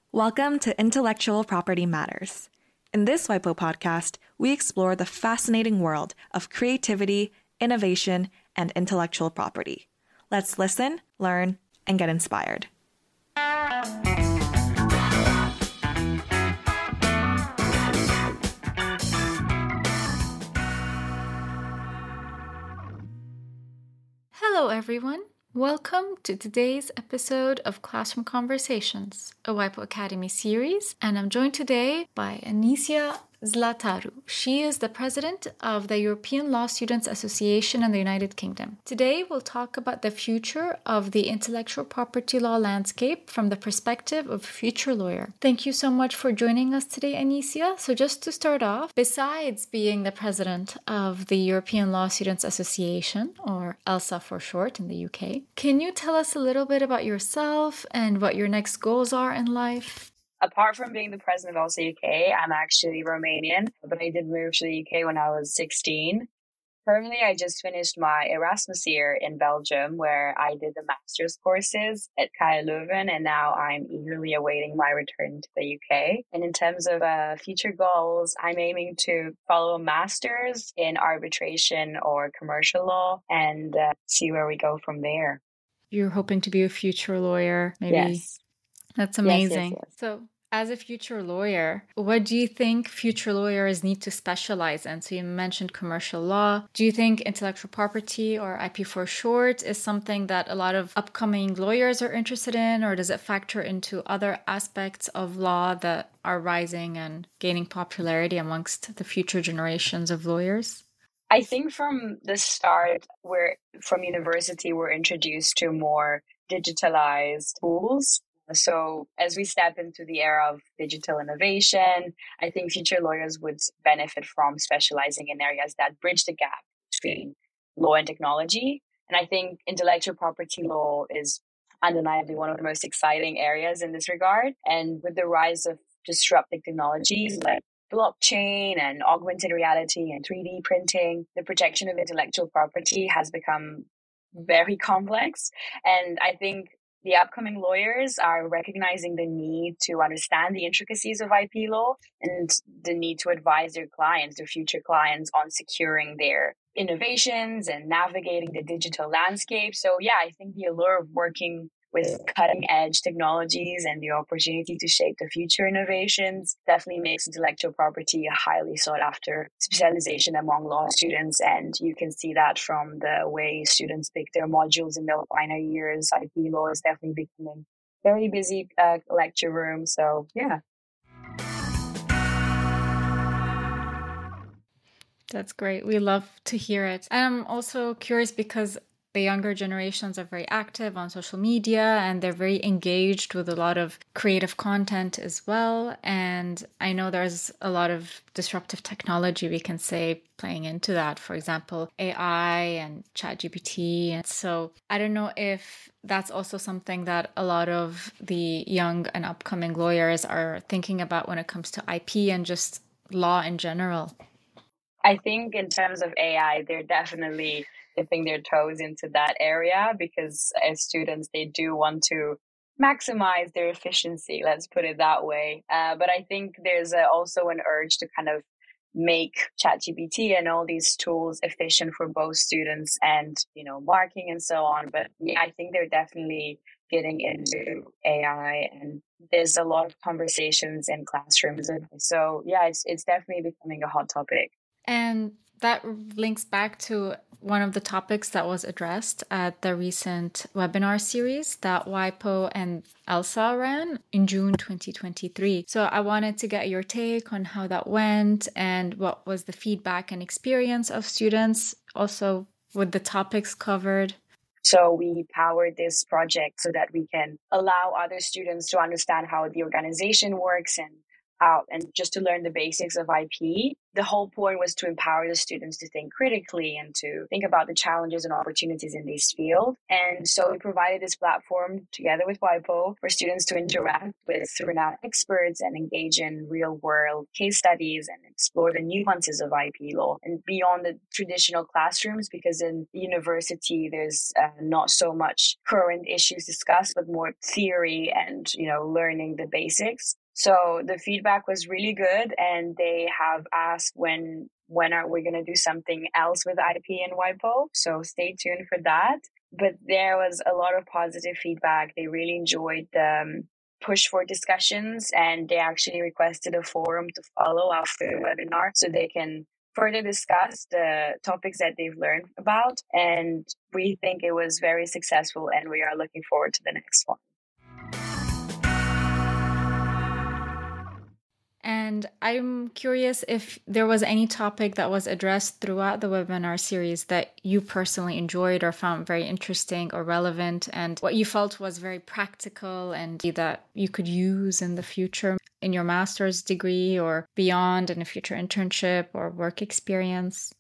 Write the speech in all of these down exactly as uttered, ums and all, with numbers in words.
Welcome to Intellectual Property Matters. In this WIPO podcast, we explore the fascinating world of creativity, innovation, and intellectual property. Let's listen, learn, and get inspired. Hello, everyone. Welcome to today's episode of Classroom Conversations, a WIPO Academy series, and I'm joined today by Anicia Zlataru. She is the president of the European Law Students Association in the United Kingdom. Today, we'll talk about the future of the intellectual property law landscape from the perspective of a future lawyer. Thank you so much for joining us today, Anicia. So just to start off, besides being the president of the European Law Students Association, or ELSA for short in the U K, can you tell us a little bit about yourself and what your next goals are in life? Apart from being the president of ELSA U K, I'm actually Romanian, but I did move to the U K when I was sixteen. Currently, I just finished my Erasmus year in Belgium, where I did the master's courses at K U Leuven, and now I'm eagerly awaiting my return to the U K. And in terms of uh, future goals, I'm aiming to follow a master's in arbitration or commercial law and uh, see where we go from there. You're hoping to be a future lawyer, maybe? Yes. That's amazing. Yes, yes, yes. So, as a future lawyer, what do you think future lawyers need to specialize in? So you mentioned commercial law. Do you think intellectual property, or I P for short, is something that a lot of upcoming lawyers are interested in, or does it factor into other aspects of law that are rising and gaining popularity amongst the future generations of lawyers? I think from the start, we're from university, we're introduced to more digitalized tools. So as we step into the era of digital innovation, I think future lawyers would benefit from specializing in areas that bridge the gap between law and technology. And I think intellectual property law is undeniably one of the most exciting areas in this regard. And with the rise of disruptive technologies like blockchain and augmented reality and three D printing, the protection of intellectual property has become very complex. And I think the upcoming lawyers are recognizing the need to understand the intricacies of I P law and the need to advise their clients, their future clients, on securing their innovations and navigating the digital landscape. So yeah, I think the allure of working with cutting edge technologies and the opportunity to shape the future innovations definitely makes intellectual property a highly sought after specialization among law students. And you can see that from the way students pick their modules in their final years. I P law is definitely becoming very busy uh, lecture room. So yeah. That's great. We love to hear it. And I'm also curious because the younger generations are very active on social media and they're very engaged with a lot of creative content as well. And I know there's a lot of disruptive technology, we can say, playing into that. For example, A I and ChatGPT. And so I don't know if that's also something that a lot of the young and upcoming lawyers are thinking about when it comes to I P and just law in general. I think in terms of A I, they're definitely dipping their toes into that area because as students, they do want to maximize their efficiency, let's put it that way. Uh, but I think there's a, also an urge to kind of make ChatGPT and all these tools efficient for both students and, you know, marking and so on. But yeah, I think they're definitely getting into A I and there's a lot of conversations in classrooms. So yeah, it's it's definitely becoming a hot topic. And that links back to one of the topics that was addressed at the recent webinar series that WIPO and ELSA ran in June twenty twenty-three. So I wanted to get your take on how that went and what was the feedback and experience of students, also with the topics covered. So we powered this project so that we can allow other students to understand how the organization works and out and just to learn the basics of I P. The whole point was to empower the students to think critically and to think about the challenges and opportunities in this field. And so we provided this platform together with WIPO for students to interact with renowned experts and engage in real world case studies and explore the nuances of I P law and beyond the traditional classrooms, because in the university there's uh, not so much current issues discussed, but more theory and, you know, learning the basics. So the feedback was really good, and they have asked when when are we going to do something else with I P and WIPO. So stay tuned for that. But there was a lot of positive feedback. They really enjoyed the um, push for discussions, and they actually requested a forum to follow after the webinar so they can further discuss the topics that they've learned about. And we think it was very successful, and we are looking forward to the next one. And I'm curious if there was any topic that was addressed throughout the webinar series that you personally enjoyed or found very interesting or relevant, and what you felt was very practical and that you could use in the future in your master's degree or beyond in a future internship or work experience.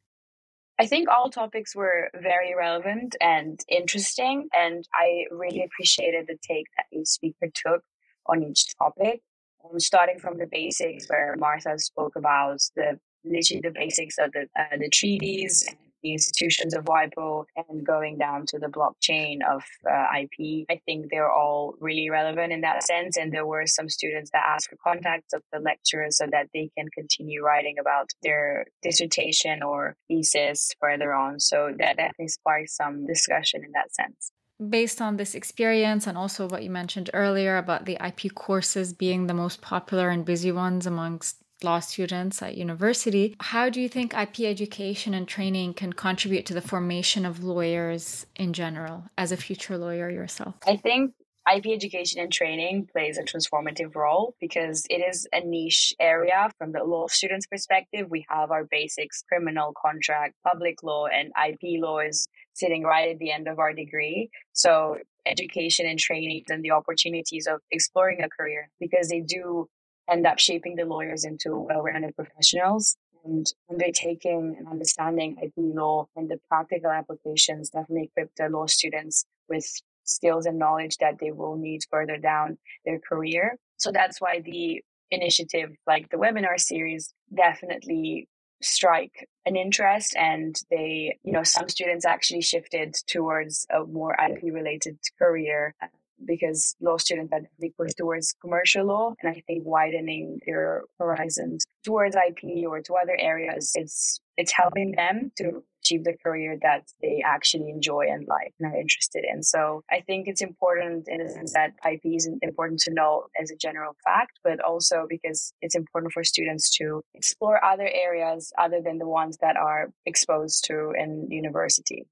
I think all topics were very relevant and interesting, and I really appreciated the take that each speaker took on each topic. Um, starting from the basics, where Martha spoke about the literally the basics of the uh, the treaties and the institutions of WIPO, and going down to the blockchain of uh, I P. I think they're all really relevant in that sense, and there were some students that asked for contacts of the lecturers so that they can continue writing about their dissertation or thesis further on. So that definitely sparked some discussion in that sense. Based on this experience and also what you mentioned earlier about the I P courses being the most popular and busy ones amongst law students at university, how do you think I P education and training can contribute to the formation of lawyers in general, as a future lawyer yourself? I think I P education and training plays a transformative role because it is a niche area. From the law student's perspective, we have our basics, criminal, contract, public law, and I P law is sitting right at the end of our degree. So education and training and the opportunities of exploring a career, because they do end up shaping the lawyers into well-rounded professionals. And undertaking and understanding I P law and the practical applications definitely equip the law students with skills and knowledge that they will need further down their career. So that's why the initiative like the webinar series definitely strike an interest, and they, you know, some students actually shifted towards a more I P related career because law students are definitely pushed towards commercial law, and I think widening their horizons towards I P or to other areas, it's it's helping them to achieve the career that they actually enjoy and like and are interested in. So I think it's important in the sense that I P is important to know as a general fact, but also because it's important for students to explore other areas other than the ones that are exposed to in university.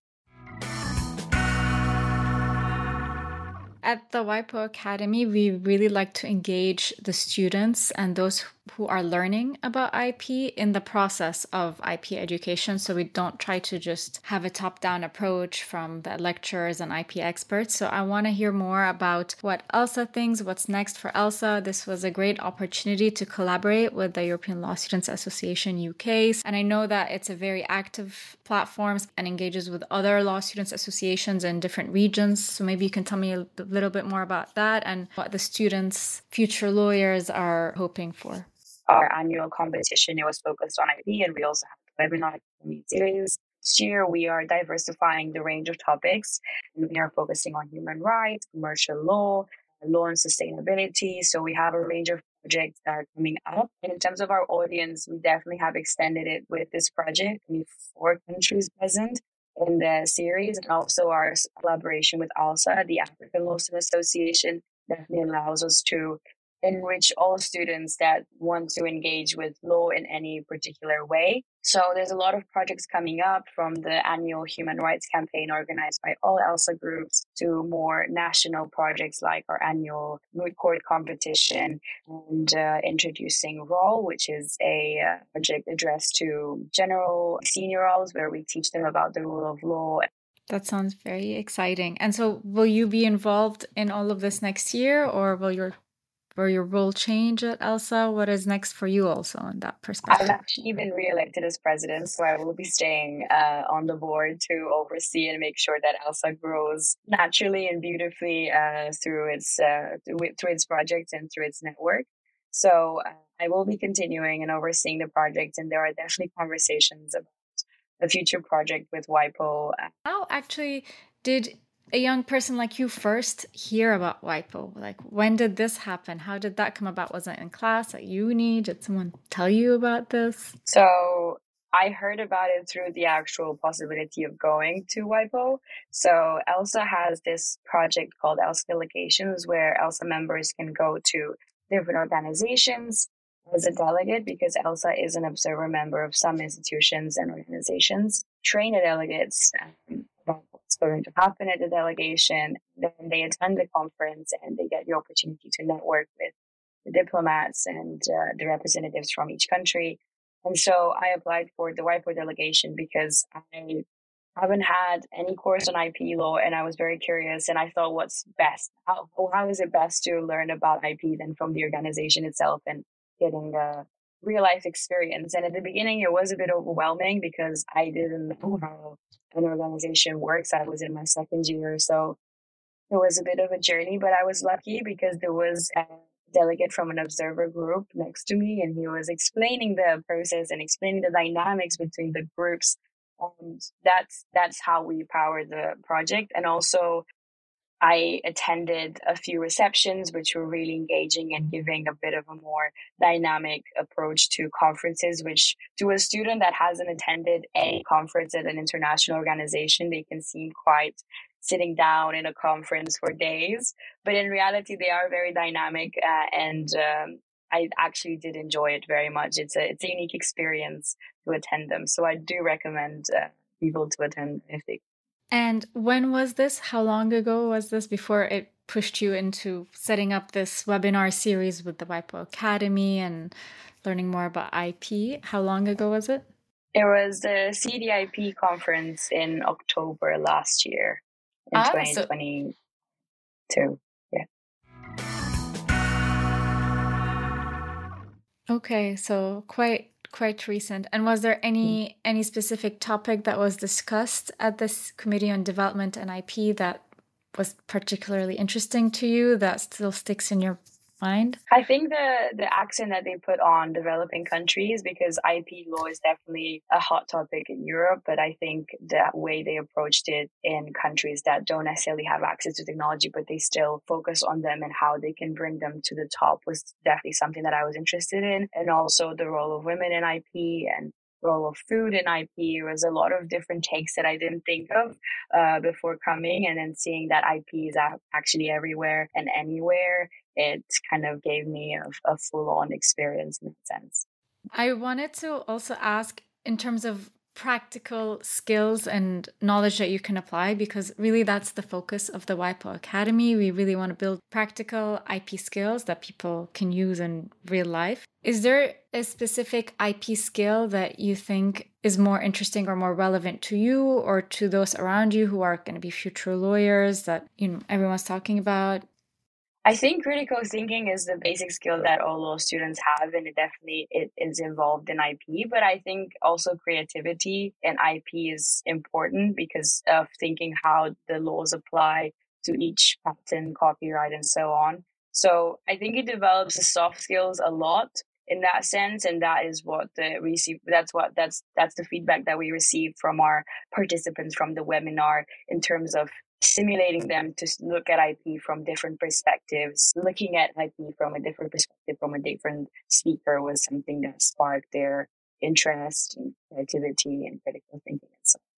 At the WIPO Academy, we really like to engage the students and those who are learning about I P in the process of I P education. So we don't try to just have a top-down approach from the lecturers and I P experts. So I want to hear more about what ELSA thinks, what's next for ELSA. This was a great opportunity to collaborate with the European Law Students Association U K. And I know that it's a very active platform and engages with other law students associations in different regions. So maybe you can tell me a little bit more about that and what the students, future lawyers, are hoping for. Our annual competition, it was focused on I P, and we also have the webinar series. This year, we are diversifying the range of topics, and we are focusing on human rights, commercial law, law and sustainability. So we have a range of projects that are coming up. And in terms of our audience, we definitely have extended it with this project. We have four countries present in the series, and also our collaboration with ALSA, the African Law Students Association, definitely allows us to enrich all students that want to engage with law in any particular way. So there's a lot of projects coming up, from the annual human rights campaign organized by all ELSA groups to more national projects like our annual moot court competition, and uh, introducing R O L, which is a uh, project addressed to general senior roles where we teach them about the rule of law. That sounds very exciting. And so will you be involved in all of this next year, or will your or your role change at ELSA? What is next for you also in that I've perspective? actually been re-elected as president, so I will be staying uh, on the board to oversee and make sure that ELSA grows naturally and beautifully uh, through its uh, through, through its projects and through its network. So uh, I will be continuing and overseeing the project, and there are definitely conversations about a future project with WIPO. How actually did a young person like you first hear about WIPO? Like, when did this happen? How did that come about? Was it in class, at uni? Did someone tell you about this? So I heard about it through the actual possibility of going to WIPO. So ELSA has this project called ELSA Delegations, where ELSA members can go to different organizations as a delegate, because ELSA is an observer member of some institutions and organizations, train the delegates um, about what's going to happen at the delegation. Then they attend the conference and they get the opportunity to network with the diplomats and uh, the representatives from each country. And so I applied for the WIPO delegation because I haven't had any course on I P law, and I was very curious, and I thought, what's best? How, how is it best to learn about I P than from the organization itself and getting a real life experience? And at the beginning, it was a bit overwhelming because I didn't know how an organization works. I was in my second year, so it was a bit of a journey, but I was lucky because there was a delegate from an observer group next to me, and he was explaining the process and explaining the dynamics between the groups. And that's that's how we power the project. And also, I attended a few receptions, which were really engaging and giving a bit of a more dynamic approach to conferences, which to a student that hasn't attended any conference at an international organization, they can seem quite sitting down in a conference for days. But in reality, they are very dynamic, uh, and um, I actually did enjoy it very much. It's a, it's a unique experience to attend them. So I do recommend uh, people to attend if they. And when was this? How long ago was this before it pushed you into setting up this webinar series with the WIPO Academy and learning more about I P? How long ago was it? It was the C D I P conference in October last year, in Ah, twenty so twenty-two. Yeah. okay, so quite quite recent. And was there any any specific topic that was discussed at this Committee on Development and I P that was particularly interesting to you, that still sticks in your mind? I think the the accent that they put on developing countries, because I P law is definitely a hot topic in Europe, but I think the way they approached it in countries that don't necessarily have access to technology, but they still focus on them and how they can bring them to the top, was definitely something that I was interested in. And also the role of women in I P and role of food in I P. Was a lot of different takes that I didn't think of uh, before coming, and then seeing that I P is actually everywhere and anywhere. It kind of gave me a, a full-on experience in that sense. I wanted to also ask in terms of practical skills and knowledge that you can apply, because really that's the focus of the WIPO Academy. We really want to build practical I P skills that people can use in real life. Is there a specific I P skill that you think is more interesting or more relevant to you or to those around you who are going to be future lawyers that, you know, everyone's talking about? I think critical thinking is the basic skill that all law students have, and it definitely it is involved in I P. But I think also creativity in I P is important because of thinking how the laws apply to each patent, copyright, and so on. So I think it develops the soft skills a lot in that sense, and that is what the receive. That's what that's that's the feedback that we received from our participants from the webinar in terms of stimulating them to look at I P from different perspectives. Looking at I P from a different perspective, from a different speaker, was something that sparked their interest and creativity and critical thinking and so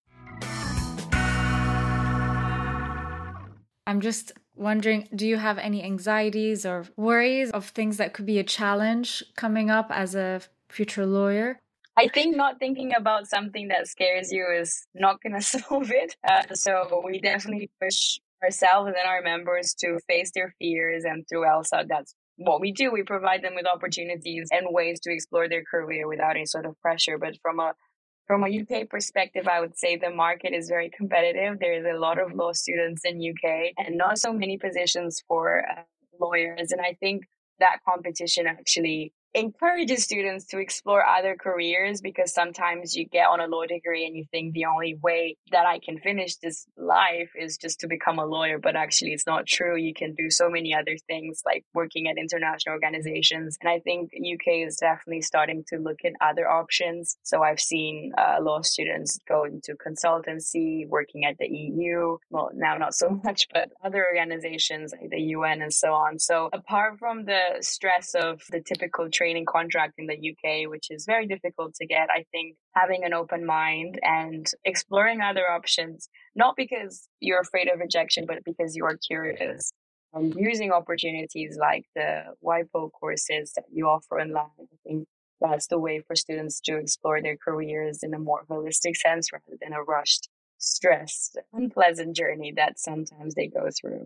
on. I'm just wondering, do you have any anxieties or worries of things that could be a challenge coming up as a future lawyer? I think not thinking about something that scares you is not going to solve it. Uh, so we definitely push ourselves and our members to face their fears. And through ELSA, that's what we do. We provide them with opportunities and ways to explore their career without any sort of pressure. But from a from a U K perspective, I would say the market is very competitive. There's a lot of law students in U K and not so many positions for uh, lawyers. And I think that competition actually encourages students to explore other careers, because sometimes you get on a law degree and you think the only way that I can finish this life is just to become a lawyer, but actually it's not true. You can do so many other things like working at international organizations, and I think U K is definitely starting to look at other options. So I've seen uh, law students go into consultancy, working at the E U, well now not so much, but other organizations like the U N and so on. So apart from the stress of the typical training contract in the U K, which is very difficult to get, I think having an open mind and exploring other options, not because you're afraid of rejection, but because you are curious, and using opportunities like the WIPO courses that you offer online, I think that's the way for students to explore their careers in a more holistic sense rather than a rushed, stressed, unpleasant journey that sometimes they go through.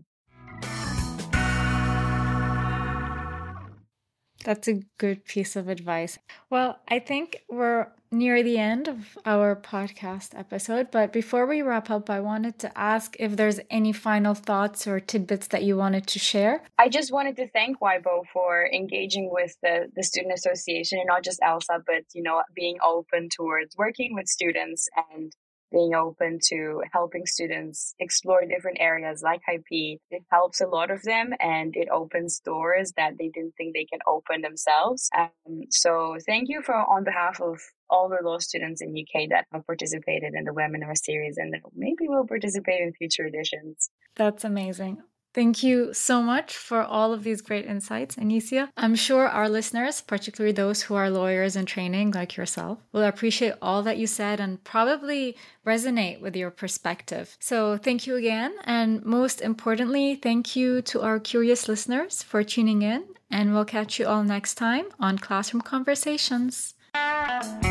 That's a good piece of advice. Well, I think we're near the end of our podcast episode, but before we wrap up, I wanted to ask if there's any final thoughts or tidbits that you wanted to share. I just wanted to thank WIPO for engaging with the, the Student Association, and not just ELSA, but, you know, being open towards working with students and being open to helping students explore different areas like I P. It helps a lot of them, and it opens doors that they didn't think they can open themselves. Um, so thank you for on behalf of all the law students in U K that have participated in the webinar series and that maybe will participate in future editions. That's amazing. Thank you so much for all of these great insights, Anicia. I'm sure our listeners, particularly those who are lawyers in training like yourself, will appreciate all that you said and probably resonate with your perspective. So thank you again. And most importantly, thank you to our curious listeners for tuning in. And we'll catch you all next time on Classroom Conversations.